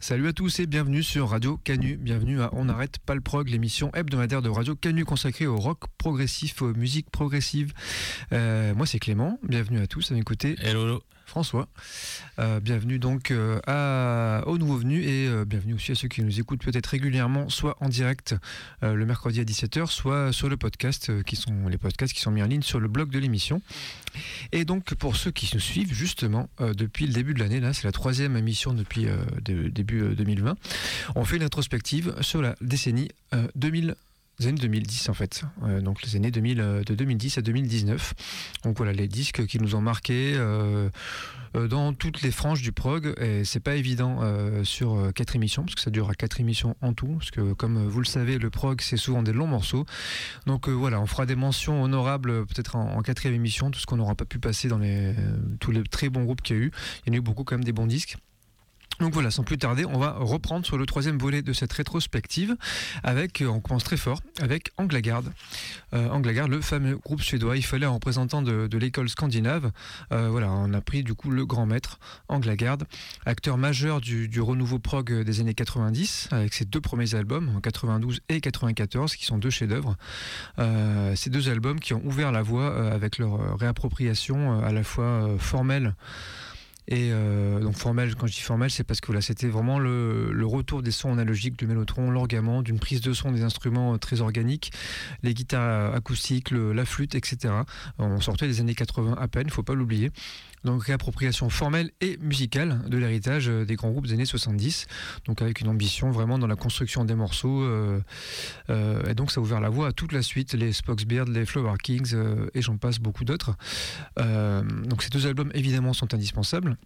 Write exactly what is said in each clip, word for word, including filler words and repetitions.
Salut à tous et bienvenue sur Radio Canu, bienvenue à On n'arrête pas le prog, l'émission hebdomadaire de Radio Canu consacrée au rock progressif, aux musiques progressives. Euh, moi c'est Clément, bienvenue à tous à m'écouter. Hello. François, euh, bienvenue donc euh, à, aux nouveaux venus et euh, bienvenue aussi à ceux qui nous écoutent peut-être régulièrement, soit en direct euh, le mercredi à dix-sept heures, soit sur le podcast, euh, qui sont les podcasts qui sont mis en ligne sur le blog de l'émission. Et donc pour ceux qui nous suivent justement euh, depuis le début de l'année, là c'est la troisième émission depuis euh, de, début euh, deux mille vingt, on fait une rétrospective sur la décennie euh, deux mille. Les années deux mille dix en fait, euh, donc les années deux mille, euh, de deux mille dix à deux mille dix-neuf. Donc voilà les disques qui nous ont marqués euh, euh, dans toutes les franges du prog. Et c'est pas évident euh, sur euh, quatre émissions, parce que ça dure à quatre émissions en tout. Parce que comme vous le savez, le prog c'est souvent des longs morceaux. Donc euh, voilà, on fera des mentions honorables peut-être en, en quatrième émission, tout ce qu'on n'aura pas pu passer dans les, euh, tous les très bons groupes qu'il y a eu. Il y en a eu beaucoup quand même des bons disques. Donc voilà, sans plus tarder, on va reprendre sur le troisième volet de cette rétrospective avec, on commence très fort, avec Anglagard. Euh, Anglagard, le fameux groupe suédois, il fallait un représentant de, de l'école scandinave. Euh, voilà, on a pris du coup le grand maître, Anglagard, acteur majeur du, du renouveau prog des années quatre-vingt-dix, avec ses deux premiers albums, en quatre-vingt-douze et quatre-vingt-quatorze, qui sont deux chefs-d'œuvre. Euh, ces deux albums qui ont ouvert la voie euh, avec leur réappropriation euh, à la fois euh, formelle. Et euh, donc formel, quand je dis formel, c'est parce que voilà, c'était vraiment le, le retour des sons analogiques, du mélotron, l'orgamon, d'une prise de son des instruments très organiques, les guitares acoustiques, le, la flûte, et cetera. On sortait des années quatre-vingts à peine, il ne faut pas l'oublier. Donc réappropriation formelle et musicale de l'héritage des grands groupes des années soixante-dix, donc avec une ambition vraiment dans la construction des morceaux. Euh, euh, et donc ça a ouvert la voie à toute la suite, les Spoxbeard, les Flower Kings euh, et j'en passe beaucoup d'autres. Euh, donc ces deux albums évidemment sont indispensables.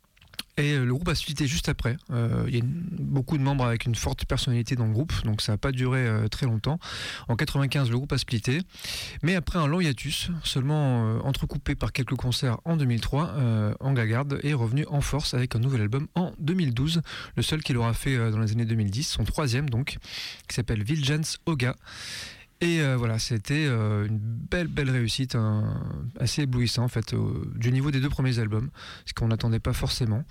Et le groupe a splitté juste après. Euh, il y a une, beaucoup de membres avec une forte personnalité dans le groupe, donc ça n'a pas duré euh, très longtemps. En quatre-vingt-quinze, le groupe a splitté. Mais après un long hiatus, seulement euh, entrecoupé par quelques concerts en deux mille trois, euh, Anglagard est revenu en force avec un nouvel album en deux mille douze, le seul qu'il aura fait euh, dans les années deux mille dix, son troisième donc, qui s'appelle Viljans Öga. Et euh, voilà, c'était euh, une belle, belle réussite, un, assez éblouissant en fait, au, du niveau des deux premiers albums, ce qu'on n'attendait pas forcément.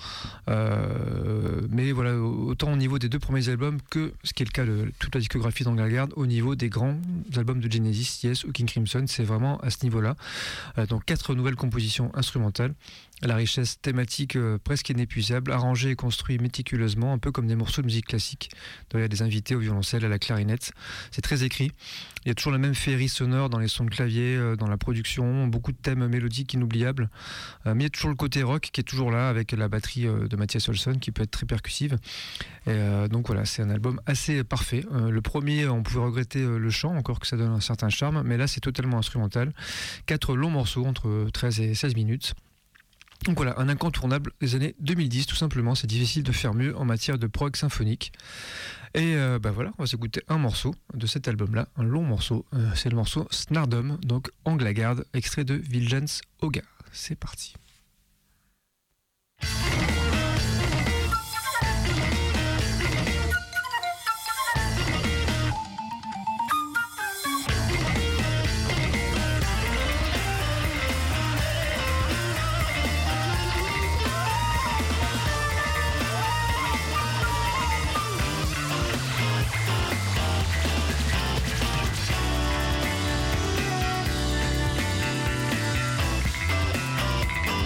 Euh, mais voilà, autant au niveau des deux premiers albums que ce qui est le cas de toute la discographie d'Anglagard, au niveau des grands albums de Genesis, Yes ou King Crimson, c'est vraiment à ce niveau-là. Euh, donc quatre nouvelles compositions instrumentales. La richesse thématique euh, presque inépuisable, arrangée et construite méticuleusement, un peu comme des morceaux de musique classique. Donc, il y a des invités au violoncelle, à la clarinette. C'est très écrit. Il y a toujours la même féerie sonore dans les sons de clavier, euh, dans la production, beaucoup de thèmes mélodiques inoubliables. Euh, mais il y a toujours le côté rock qui est toujours là, avec la batterie euh, de Mathias Olsson qui peut être très percussive. Et, euh, donc voilà, c'est un album assez parfait. Euh, le premier, on pouvait regretter euh, le chant, encore que ça donne un certain charme, mais là c'est totalement instrumental. Quatre longs morceaux entre treize et seize minutes. Donc voilà, un incontournable des années deux mille dix, tout simplement. C'est difficile de faire mieux en matière de prog symphonique. Et euh, bah voilà, on va s'écouter un morceau de cet album-là, un long morceau. Euh, c'est le morceau Snardom, donc Anglagard, extrait de Viljans Öga. C'est parti. Thank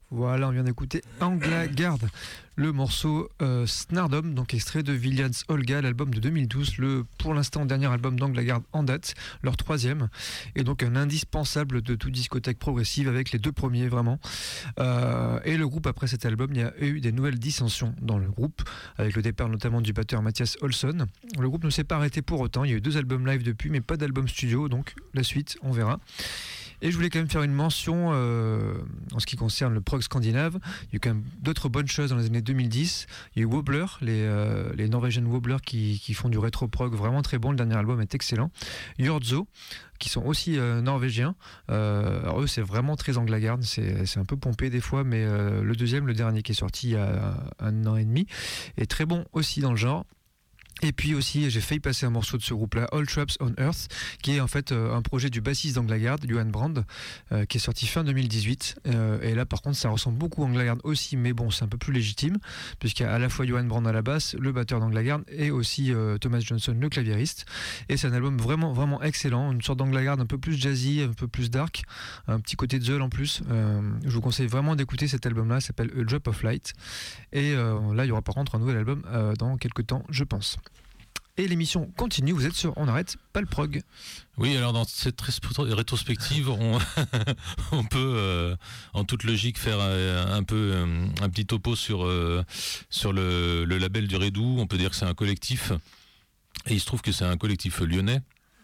Voilà, on vient d'écouter Anglagard, le morceau euh, Snardom, donc extrait de Villains Olga, l'album de deux mille douze, le pour l'instant dernier album d'Anglagard en date, leur troisième, et donc un indispensable de toute discothèque progressive avec les deux premiers vraiment. Euh, et le groupe, après cet album, il y a eu des nouvelles dissensions dans le groupe, avec le départ notamment du batteur Mathias Olsson. Le groupe ne s'est pas arrêté pour autant, il y a eu deux albums live depuis, mais pas d'album studio, donc la suite, on verra. Et je voulais quand même faire une mention euh, en ce qui concerne le prog scandinave. Il y a eu quand même d'autres bonnes choses dans les années deux mille dix. Il y a eu Wobbler, les, euh, les Norwegian Wobbler qui, qui font du rétro-prog vraiment très bon. Le dernier album est excellent. Yordzo, qui sont aussi euh, norvégiens. Euh, alors eux, c'est vraiment très Anglagard. C'est, c'est un peu pompé des fois, mais euh, le deuxième, le dernier qui est sorti il y a un an et demi, est très bon aussi dans le genre. Et puis aussi, j'ai failli passer un morceau de ce groupe-là, All Traps on Earth, qui est en fait euh, un projet du bassiste d'Anglagard, Johan Brand, euh, qui est sorti fin deux mille dix-huit. Euh, et là, par contre, ça ressemble beaucoup à Anglagard aussi, mais bon, c'est un peu plus légitime, puisqu'il y a à la fois Johan Brand à la basse, le batteur d'Anglagard, et aussi euh, Thomas Johnson, le claviériste. Et c'est un album vraiment, vraiment excellent, une sorte d'Anglagard un peu plus jazzy, un peu plus dark, un petit côté de Zeul en plus. Euh, je vous conseille vraiment d'écouter cet album-là, ça s'appelle A Drop of Light. Et euh, là, il y aura par contre un nouvel album euh, dans quelques temps, je pense. Et l'émission continue, vous êtes sur On n'arrête pas le prog. Oui, alors dans cette rétrospective, on, on peut euh, en toute logique faire un, un peu un, un petit topo sur, euh, sur le, le label du Redoux. On peut dire que c'est un collectif, et il se trouve que c'est un collectif lyonnais.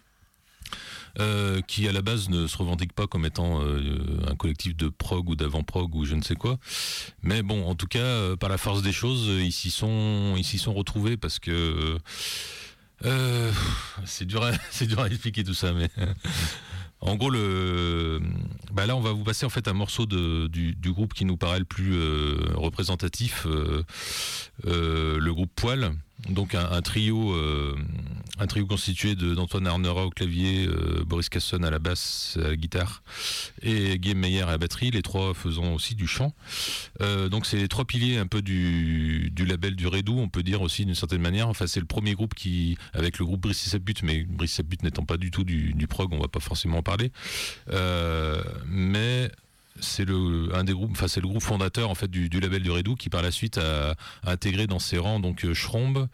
Euh, qui à la base ne se revendique pas comme étant euh, un collectif de prog ou d'avant-prog ou je ne sais quoi, mais bon, en tout cas, euh, par la force des choses, ils s'y sont, ils s'y sont retrouvés parce que euh, c'est dur, à, c'est dur à expliquer tout ça, mais en gros, le, bah là, on va vous passer en fait un morceau de, du, du groupe qui nous paraît le plus euh, représentatif, euh, euh, le groupe Poil. Donc un, un trio, euh, un trio constitué de, d'Antoine Arnera au clavier, euh, Boris Casson à la basse, à la guitare, et Guillaume Meyer à la batterie, les trois faisant aussi du chant. Euh, donc c'est les trois piliers un peu du, du label du Redoux, on peut dire aussi d'une certaine manière. Enfin c'est le premier groupe qui, avec le groupe Brice et Saput, mais Brice et Saput n'étant pas du tout du, du prog, on va pas forcément en parler. Euh, mais c'est le un des groupes, enfin c'est le groupe fondateur en fait du, du label du Redoux qui par la suite a, a intégré dans ses rangs donc Schromb,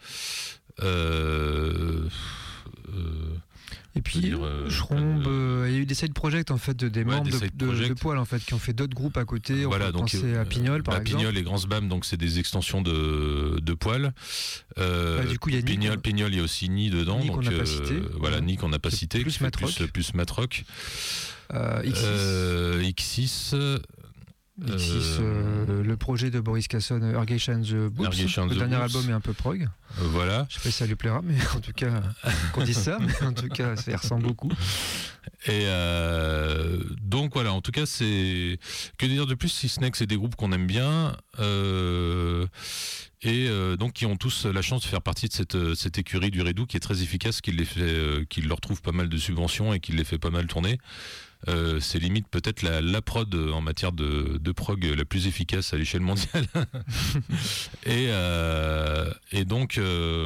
euh, euh, et puis dire, euh, Schromb, euh, il y a eu des side projects en fait de, des ouais, membres des de, de, de Poil en fait qui ont fait d'autres groupes à côté. Voilà, on peut donc penser à Pignol par bah, exemple. Pignol et Grand Sbam, donc c'est des extensions de, de Poil. Euh, bah, du coup il y a Pignol, Nick, Pignol, il y a aussi Ni dedans. Nick donc on n'a pas cité. Euh, voilà, Nick on n'a pas cité. Plus Matrock. Plus, plus Matrock. Euh, X six. Euh, X six. X six, euh, euh, le projet de Boris Casson, Ergesh and the Boops. Le the dernier Boops. album est un peu prog. Euh, voilà. Je sais pas si ça lui plaira, mais en tout cas, qu'on dise ça, mais en tout cas, ça y ressemble beaucoup. Et euh, donc voilà, en tout cas, c'est que dire de plus si ce n'est que c'est des groupes qu'on aime bien. Euh, et euh, donc qui ont tous la chance de faire partie de cette, cette écurie du Redoux qui est très efficace, qui, les fait, euh, qui leur trouve pas mal de subventions et qui les fait pas mal tourner. Euh, c'est limite peut-être la, la prod en matière de, de prog la plus efficace à l'échelle mondiale. et, euh, et donc euh,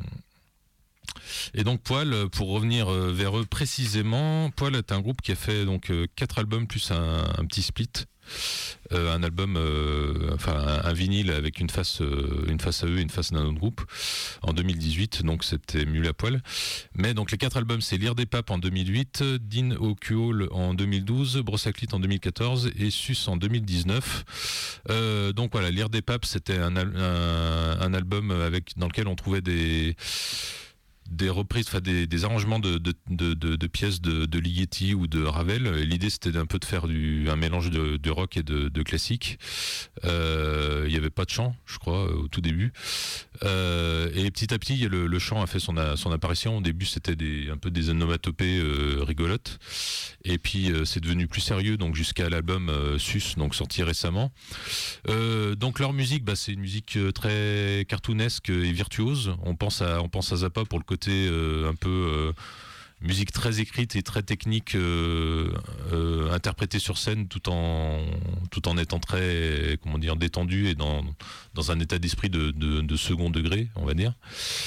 et donc Poil, pour revenir vers eux précisément, Poil est un groupe qui a fait donc quatre albums plus un, un petit split. Euh, un album, euh, enfin un, un vinyle avec une face, euh, une face à eux et une face d'un autre groupe en deux mille dix-huit, donc c'était Mule à Poil. Mais donc les quatre albums, c'est Lire des Papes en deux mille huit, Din au Kuol en deux mille douze, Brossaclit en deux mille quatorze et Sus en deux mille dix-neuf. Euh, donc voilà, Lire des Papes, c'était un, un, un album avec dans lequel on trouvait des des reprises, enfin des, des arrangements de, de, de, de, de pièces de, de Ligeti ou de Ravel. L'idée c'était un peu de faire du, un mélange de, de rock et de, de classique. Euh, il n'y avait pas de chant, je crois, au tout début. Euh, et petit à petit, le, le chant a fait son, son apparition. Au début, c'était des, un peu des onomatopées euh, rigolotes. Et puis, euh, c'est devenu plus sérieux, donc jusqu'à l'album euh, Sus, donc sorti récemment. Euh, donc leur musique, bah, c'est une musique très cartoonesque et virtuose. On pense à, on pense à Zappa pour le côté euh, un peu euh, musique très écrite et très technique, euh, euh, interprétée sur scène tout en tout en étant très, comment dire, détendu et dans dans un état d'esprit de, de, de second degré, on va dire.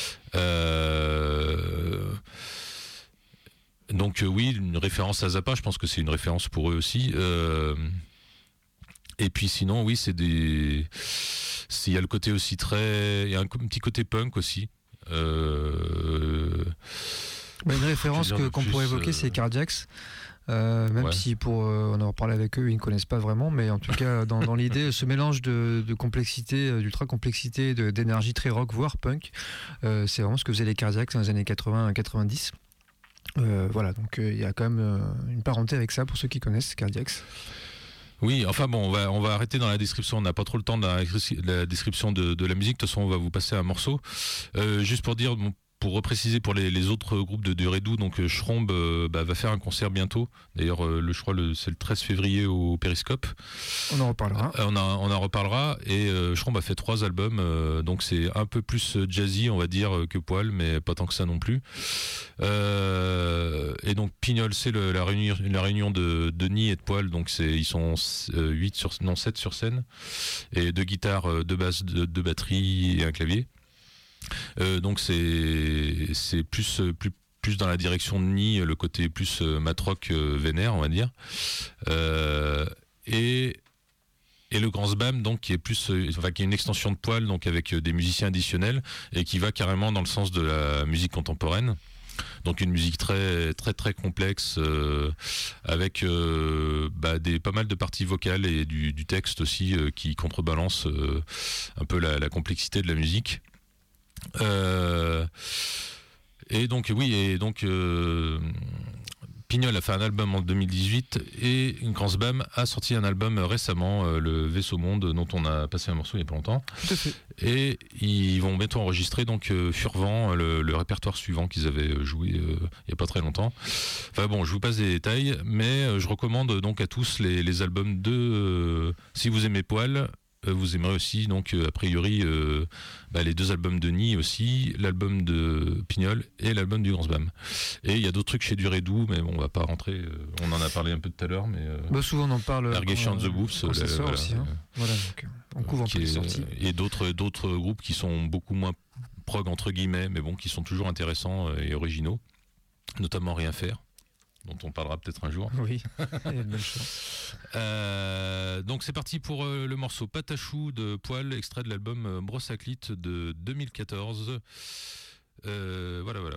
Euh, donc euh, oui, une référence à Zappa, je pense que c'est une référence pour eux aussi. Euh, Et puis sinon, oui, c'est des. Il y a le côté aussi très. Il y a un petit côté punk aussi. Euh... Bah, une référence que, qu'on plus, pourrait évoquer, euh... c'est Cardiacs. Euh, même ouais. si pour euh, on en reparlé avec eux, ils ne connaissent pas vraiment, mais en tout cas dans, dans l'idée, ce mélange de, de complexité, d'ultra complexité, de, d'énergie très rock, voire punk, euh, c'est vraiment ce que faisaient les Cardiacs dans les années quatre-vingts quatre-vingt-dix. Euh, voilà, donc il euh, y a quand même euh, une parenté avec ça pour ceux qui connaissent Cardiacs. Oui, enfin bon, on va, on va arrêter dans la description, on n'a pas trop le temps de la, la description de, de la musique, de toute façon on va vous passer un morceau. Euh, juste pour dire, bon, pour repréciser pour les, les autres groupes de, de Redou, donc Schromb euh, bah, va faire un concert bientôt, d'ailleurs euh, le, je crois le, c'est le treize février au Périscope. On en reparlera. Euh, on, a, on en reparlera, et euh, Schromb a fait trois albums, euh, donc c'est un peu plus jazzy on va dire que Poil, mais pas tant que ça non plus. Euh, et donc Pignol, c'est le, la réunion, la réunion de Denis et de Poil, donc c'est, ils sont huit sur, non, sept sur scène, et deux guitares, deux basses, deux, deux batteries et un clavier. Euh, donc c'est c'est plus plus plus dans la direction de Nid, le côté plus matrock euh, vénère on va dire, euh, et et le Grand Sbam donc qui est plus enfin qui est une extension de Poil, donc avec des musiciens additionnels et qui va carrément dans le sens de la musique contemporaine. Donc une musique très très très complexe euh, avec euh, bah, des pas mal de parties vocales et du, du texte aussi euh, qui contrebalance euh, un peu la, la complexité de la musique. Euh, et donc oui et donc euh, Pignol a fait un album en deux mille dix-huit et Grand Sbam a sorti un album récemment, euh, le Vaisseau Monde, dont on a passé un morceau il y a pas longtemps. Tout à fait. Et ils vont bientôt enregistrer donc euh, Furvent, le, le répertoire suivant qu'ils avaient joué euh, il y a pas très longtemps. Enfin bon, je vous passe des détails, mais euh, je recommande donc à tous les, les albums de euh, si vous aimez Poil. Vous aimerez aussi, donc, a priori, euh, bah, les deux albums de Nid aussi, l'album de Pignol et l'album du Grand Sbam. Et il y a d'autres trucs chez du Redou, mais bon, on va pas rentrer. Euh, on en a parlé un peu tout à l'heure, mais. Euh, bah, souvent, on en parle. Ergesh and the Wolves, quand ça sort aussi. Hein. Voilà, donc, on couvre un peu les sorties. Et d'autres, d'autres groupes qui sont beaucoup moins prog, entre guillemets, mais bon, qui sont toujours intéressants et originaux, notamment Rien Faire, dont on parlera peut-être un jour. Oui, il y a de belles choses. Euh, donc c'est parti pour euh, le morceau Patachou de Poil, extrait de l'album euh, Brossaclite de deux mille quatorze. Euh, voilà, voilà.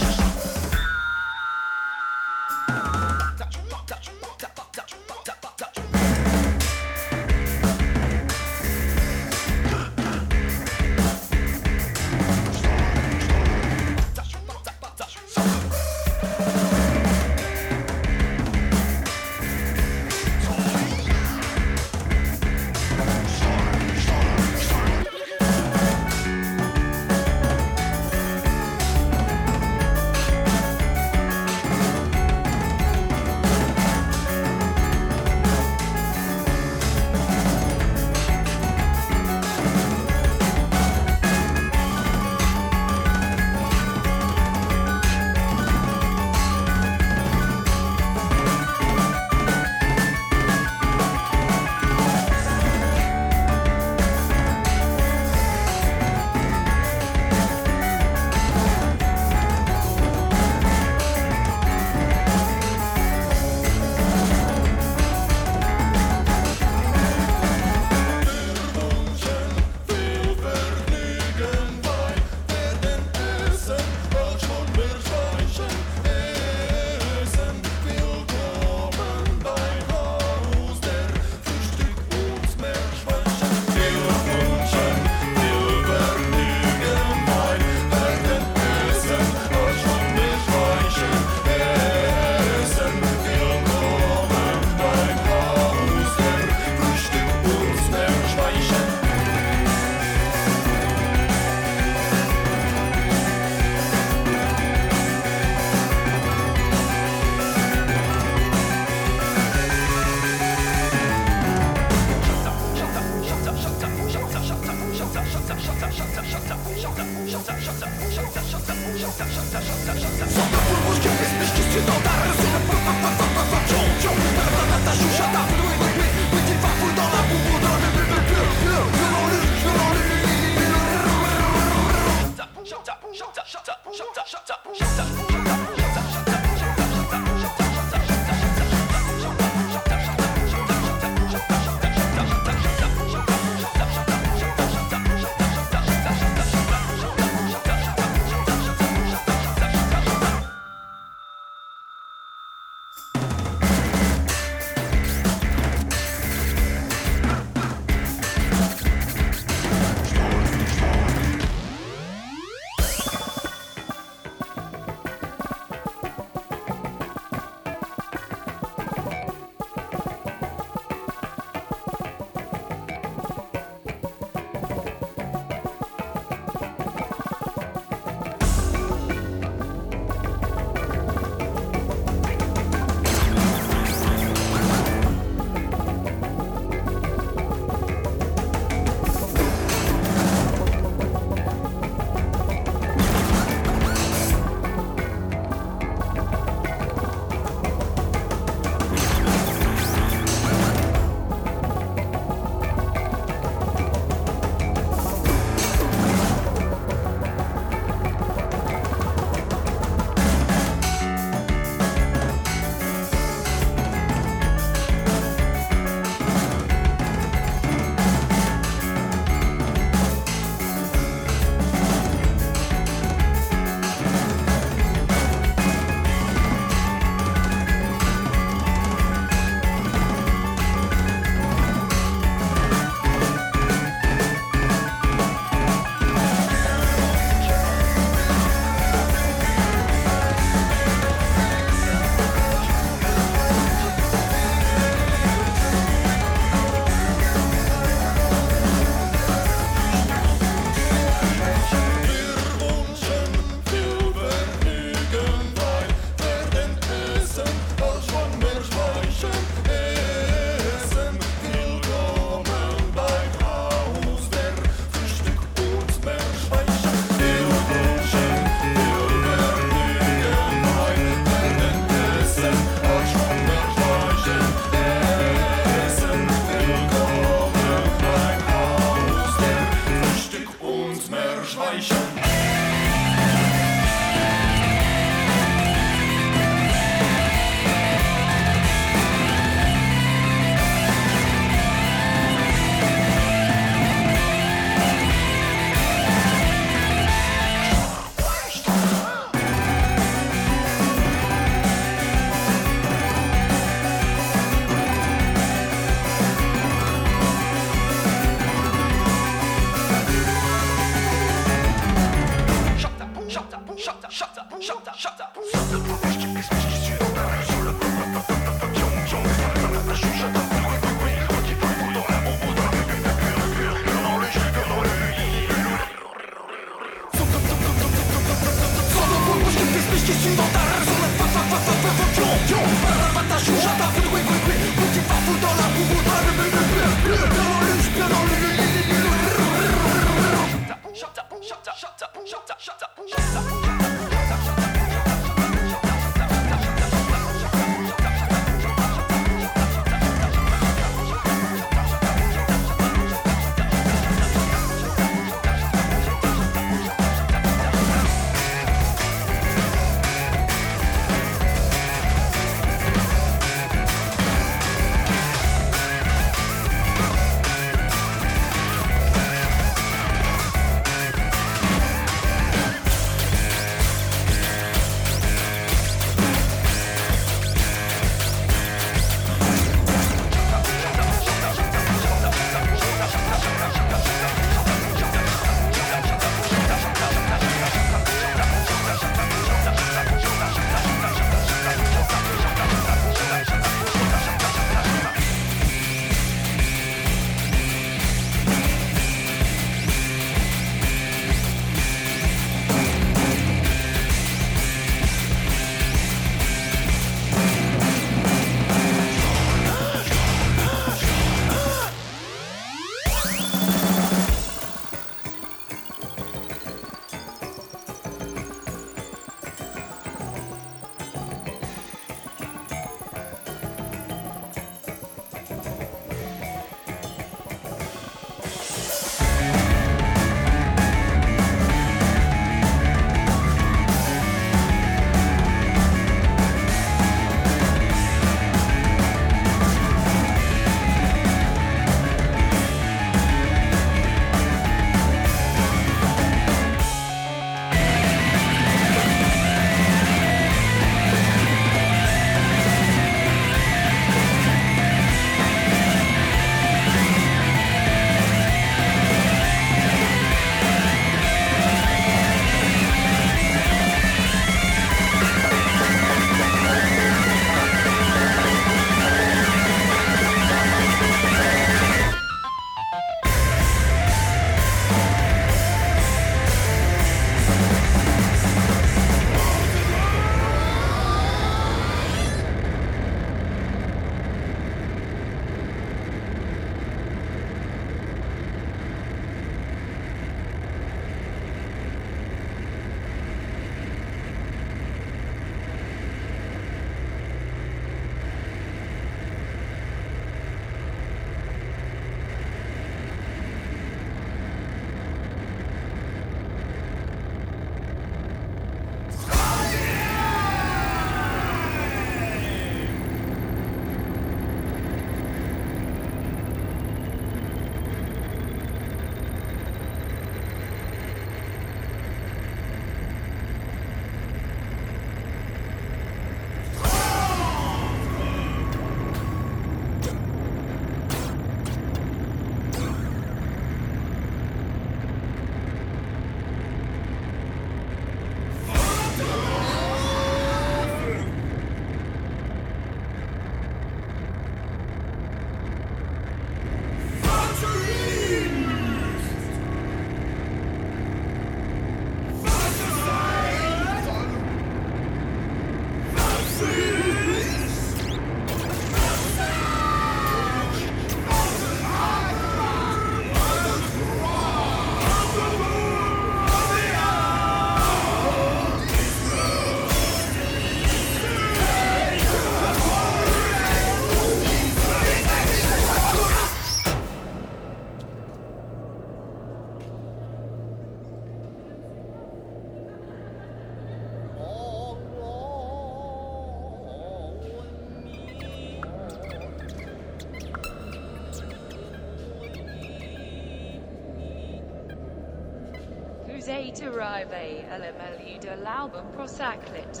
date arrivé à la milieu de l'album Prosaclit.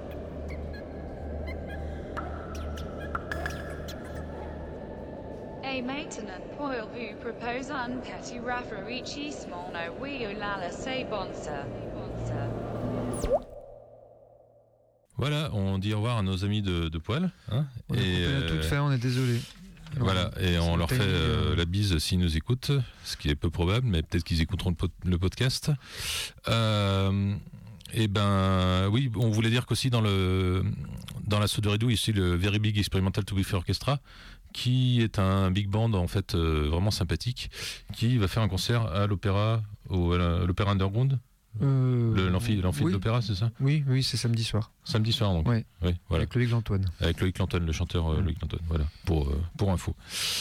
Et maintenant, pour vous propose un petit rafraîchissement au Wiolala c'est bon ça. Bon ça. Voilà, on dit au revoir à nos amis de, de Poil. Hein, on a et euh, tout fait, on est désolé. Voilà, et on leur fait euh, la bise s'ils nous écoutent, ce qui est peu probable, mais peut-être qu'ils écouteront le, pod- le podcast. Euh, et ben oui, on voulait dire qu'aussi dans le dans la Soderidou, ici le Very Big Experimental to Buffet Orchestra, qui est un big band en fait euh, vraiment sympathique, qui va faire un concert à l'opéra, au, à l'opéra Underground. Euh, Le, l'amphi, l'amphi oui. de l'opéra, c'est ça ? Oui, oui, c'est samedi soir. Samedi soir, donc. Ouais. Oui, voilà. Avec Loïc Lantoine. Avec Loïc Lantoine, le chanteur euh, Loïc Lantoine, voilà, pour, euh, pour info.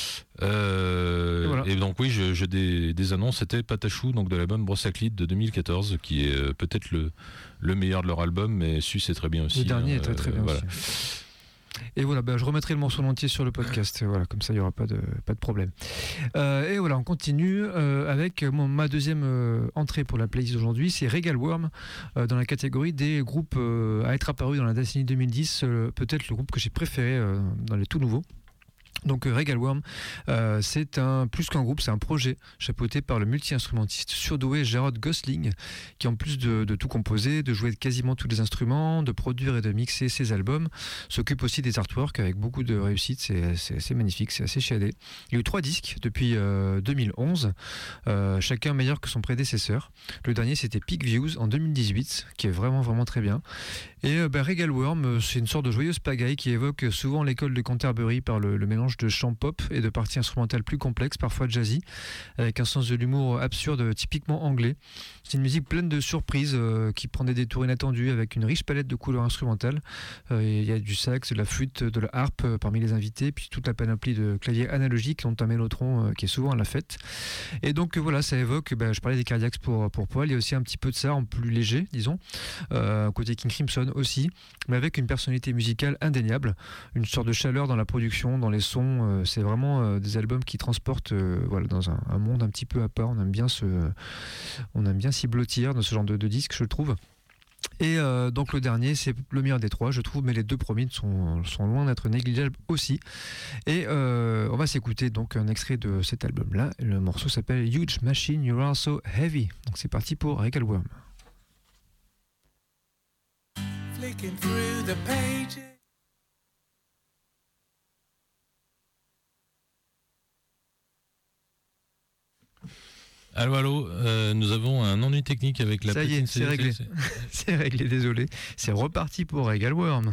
Euh, et, voilà. Et donc, oui, je, je des, des annonces. C'était Patachou, donc de l'album Prosaclit de deux mille quatorze, qui est euh, peut-être le, le meilleur de leur album, mais Sus est très bien aussi. Le dernier hein, est très très bien voilà. aussi. Et voilà, bah, je remettrai le morceau entier sur le podcast, voilà, comme ça il n'y aura pas de, pas de problème. Euh, et voilà, on continue euh, avec mon, ma deuxième euh, entrée pour la playlist d'aujourd'hui, c'est Regal Worm, euh, dans la catégorie des groupes euh, à être apparus dans la décennie deux mille dix, euh, peut-être le groupe que j'ai préféré euh, dans les tout nouveaux. Donc Regal Worm, euh, c'est un plus qu'un groupe, c'est un projet chapeauté par le multi-instrumentiste surdoué Jarrod Gosling, qui en plus de, de tout composer, de jouer quasiment tous les instruments, de produire et de mixer ses albums, s'occupe aussi des artworks avec beaucoup de réussite. C'est, c'est assez magnifique, c'est assez chiadé. Il y a eu trois disques depuis euh, deux mille onze, euh, chacun meilleur que son prédécesseur. Le dernier c'était Peak Views en deux mille dix-huit, qui est vraiment vraiment très bien. Et euh, bah, Regal Worm, c'est une sorte de joyeuse pagaille qui évoque souvent l'école de Canterbury par le, le mélange de chant pop et de parties instrumentales plus complexes, parfois jazzy, avec un sens de l'humour absurde typiquement anglais. C'est une musique pleine de surprises euh, qui prend des détours inattendus avec une riche palette de couleurs instrumentales. Euh, il y a du sax, de la flûte, de la harpe euh, parmi les invités, puis toute la panoplie de claviers analogiques dont un mélotron euh, qui est souvent à la fête. Et donc euh, voilà, ça évoque, bah, je parlais des Cardiacs pour, pour Paul, il y a aussi un petit peu de ça en plus léger, disons, euh, côté King Crimson aussi, mais avec une personnalité musicale indéniable, une sorte de chaleur dans la production, dans les sons. Euh, c'est vraiment euh, des albums qui transportent euh, voilà, dans un, un monde un petit peu à part. On aime bien se, on aime bien s'y blottir dans ce genre de, de disque, je le trouve. Et euh, donc le dernier, c'est le meilleur des trois, je trouve, mais les deux premiers sont, sont loin d'être négligeables aussi. Et euh, on va s'écouter donc un extrait de cet album-là. Le morceau s'appelle Huge Machine, You Are So Heavy. Donc c'est parti pour Regal Worm. Flicking through the pages. Allô, allô, euh, nous avons un ennui technique avec la Ça y est, c'est réglé. C'est... c'est réglé, désolé. C'est reparti pour Regal Worm.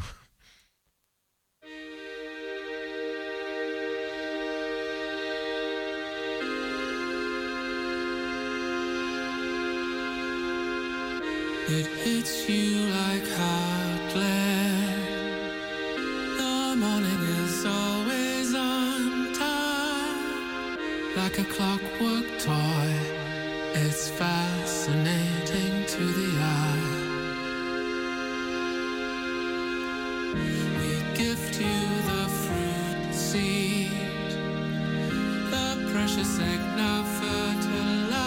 It hits you like hot lead. The morning is always on time, like a clockwork toy. It's fascinating to the eye. We gift you the fruit seed, the precious egg now fertilized,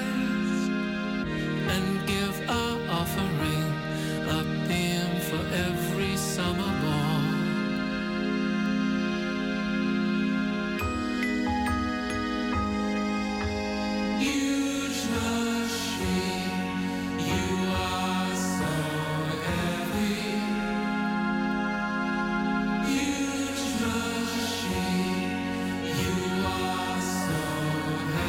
and give our offering a beam for every summer born. Huge machine, you are so heavy. Huge machine, you are so heavy.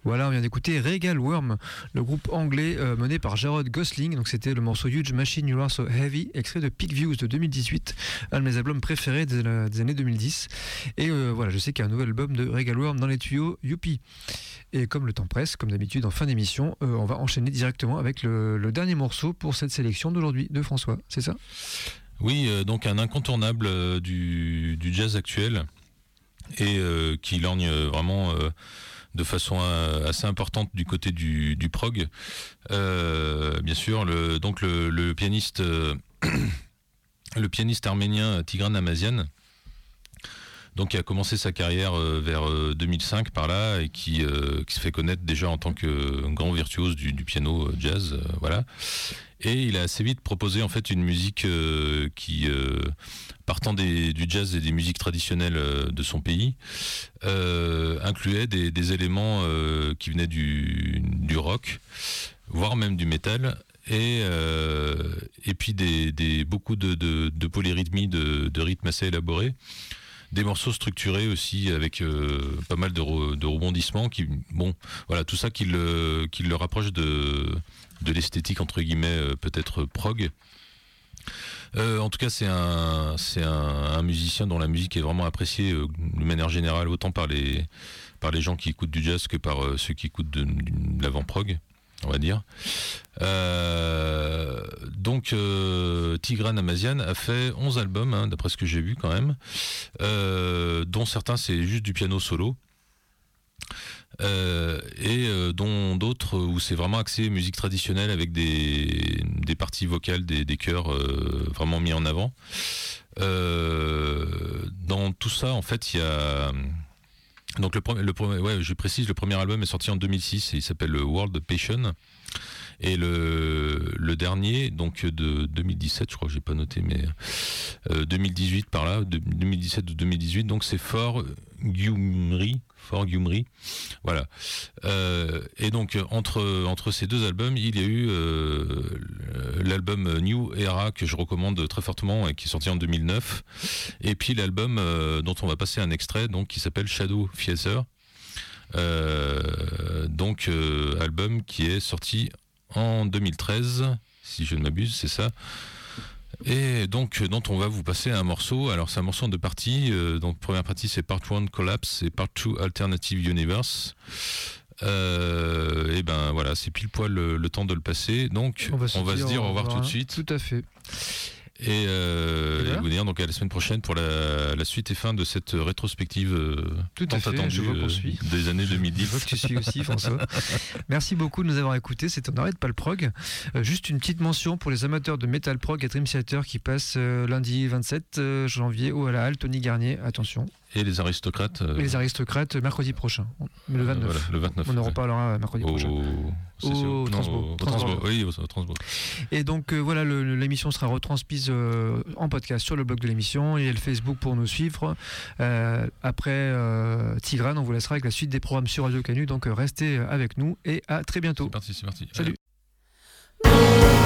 Voilà, on vient d'écouter Regal Worm, le groupe anglais euh, mené par Jarrod Gosling. Donc c'était le morceau Huge Machine You Are So Heavy, extrait de Peak Views de deux mille dix-huit, un de mes albums préférés des, des années deux mille dix. Et euh, voilà, je sais qu'il y a un nouvel album de Regal Worm dans les tuyaux, youpi. Et comme le temps presse, comme d'habitude en fin d'émission, euh, on va enchaîner directement avec le, le dernier morceau pour cette sélection d'aujourd'hui de François, c'est ça ? Oui, euh, donc un incontournable euh, du, du jazz actuel et euh, qui lorgne vraiment euh, de façon euh, assez importante du côté du, du prog. Euh, bien sûr, le, donc le, le pianiste, euh, le pianiste arménien Tigran Amazian, donc qui a commencé sa carrière euh, vers euh, deux mille cinq par là et qui, euh, qui se fait connaître déjà en tant que grand virtuose du, du piano euh, jazz, euh, voilà. Et il a assez vite proposé en fait une musique euh, qui, euh, partant des, du jazz et des musiques traditionnelles euh, de son pays, euh, incluait des, des éléments euh, qui venaient du, du rock, voire même du métal. Et, euh, et puis des, des, beaucoup de, de, de polyrythmie, de, de rythmes assez élaborés. Des morceaux structurés aussi avec euh, pas mal de, re, de rebondissements qui, bon, voilà, tout ça qui le, qui le rapproche de, de l'esthétique entre guillemets euh, peut-être prog. Euh, en tout cas, c'est un, c'est un, un musicien dont la musique est vraiment appréciée euh, de manière générale, autant par les, par les gens qui écoutent du jazz que par euh, ceux qui écoutent de, de l'avant-prog, on va dire. Euh, donc euh, Tigran Amazian a fait onze albums, hein, d'après ce que j'ai vu quand même, euh, dont certains c'est juste du piano solo, euh, et euh, dont d'autres où c'est vraiment axé musique traditionnelle avec des, des parties vocales, des, des chœurs euh, vraiment mis en avant. Euh, dans tout ça, en fait, il y a... Donc le premier, le premier, ouais, je précise, le premier album est sorti en deux mille six et il s'appelle World Passion. Et le, le dernier, donc de deux mille dix-sept, je crois que j'ai pas noté, mais euh, deux mille dix-huit par là, de, deux mille dix-sept ou deux mille dix-huit, donc c'est For Gyumri, For Gyumri, voilà. Euh, et donc entre entre ces deux albums, il y a eu euh, l'album New Era que je recommande très fortement et qui est sorti en deux mille neuf, et puis l'album euh, dont on va passer un extrait, donc qui s'appelle Shadow Theater, euh, donc euh, album qui est sorti en deux mille treize, si je ne m'abuse, c'est ça. Et donc, dont on va vous passer un morceau. Alors, c'est un morceau en deux parties. Euh, donc, première partie, c'est Part un Collapse et Part deux Alternative Universe. Euh, et ben voilà, c'est pile poil le, le temps de le passer. Donc, on va se, on va dire, se dire au revoir, revoir tout de suite. Tout à fait. Et, euh, et, voilà. et vous dire donc à la semaine prochaine pour la, la suite et fin de cette rétrospective euh, tout tant attendue euh, des années deux mille dix. Je vois que tu suis aussi, François. Merci beaucoup de nous avoir écoutés. C'est On n'arrête pas le prog. Euh, juste une petite mention pour les amateurs de metal prog à Dream Theater qui passe euh, lundi vingt-sept janvier au à la Halle Tony Garnier. Attention. Et les aristocrates. Euh... Et les aristocrates mercredi prochain, le vingt-neuf. Euh, voilà, le vingt-neuf. On en reparlera mercredi au... prochain. Au, au Transbo. Transbo. Oui, au Transbo. Et donc euh, voilà, le, l'émission sera retransmise euh, en podcast sur le blog de l'émission et le Facebook pour nous suivre. Euh, après euh, Tigran, on vous laissera avec la suite des programmes sur Radio Canu. Donc euh, restez avec nous et à très bientôt. C'est parti, c'est parti. Salut. Allez.